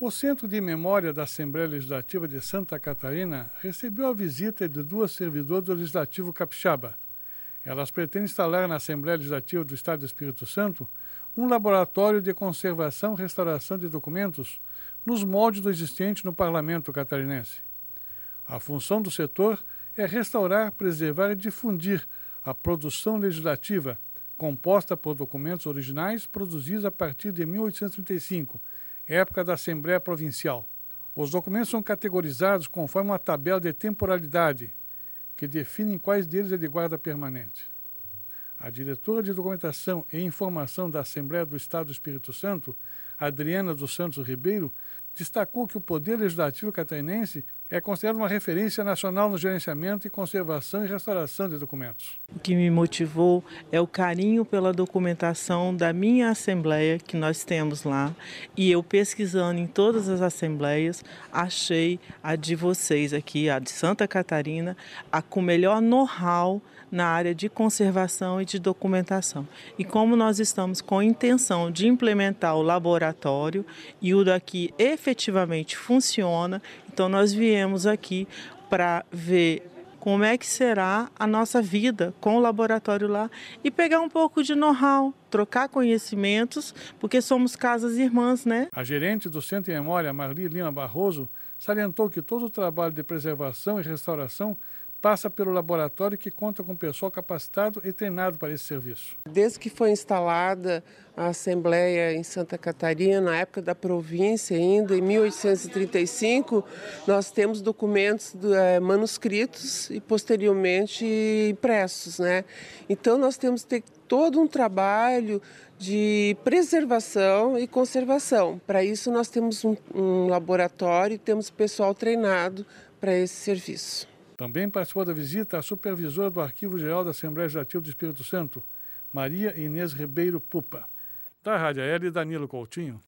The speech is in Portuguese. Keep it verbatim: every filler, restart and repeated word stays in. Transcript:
O Centro de Memória da Assembleia Legislativa de Santa Catarina recebeu a visita de duas servidoras do Legislativo Capixaba. Elas pretendem instalar na Assembleia Legislativa do Estado do Espírito Santo um laboratório de conservação e restauração de documentos nos moldes do existente no Parlamento catarinense. A função do setor é restaurar, preservar e difundir a produção legislativa, composta por documentos originais produzidos a partir de mil oitocentos e trinta e cinco, época da Assembleia Provincial. Os documentos são categorizados conforme uma tabela de temporalidade, que define quais deles é de guarda permanente. A diretora de Documentação e Informação da Assembleia do Estado do Espírito Santo, Adriana dos Santos Ribeiro, destacou que o Poder Legislativo catarinense é considerado uma referência nacional no gerenciamento e conservação e restauração de documentos. O que me motivou é o carinho pela documentação da minha Assembleia, que nós temos lá, e eu pesquisando em todas as Assembleias, achei a de vocês aqui, a de Santa Catarina, a com melhor know-how na área de conservação e de documentação. E como nós estamos com a intenção de implementar o laboratório e o daqui efetivamente funciona, então nós viemos aqui para ver como é que será a nossa vida com o laboratório lá e pegar um pouco de know-how, trocar conhecimentos, porque somos casas irmãs, né? A gerente do Centro de Memória, Marli Lima Barroso, salientou que todo o trabalho de preservação e restauração passa pelo laboratório que conta com pessoal capacitado e treinado para esse serviço. Desde que foi instalada a Assembleia em Santa Catarina, na época da província ainda, em mil oitocentos e trinta e cinco, nós temos documentos é, manuscritos e posteriormente impressos, né? Então nós temos que ter todo um trabalho de preservação e conservação. Para isso nós temos um, um laboratório e temos pessoal treinado para esse serviço. Também participou da visita a supervisora do Arquivo Geral da Assembleia Legislativa do Espírito Santo, Maria Inês Ribeiro Pupa. Da Rádio Aérea, Danilo Coutinho.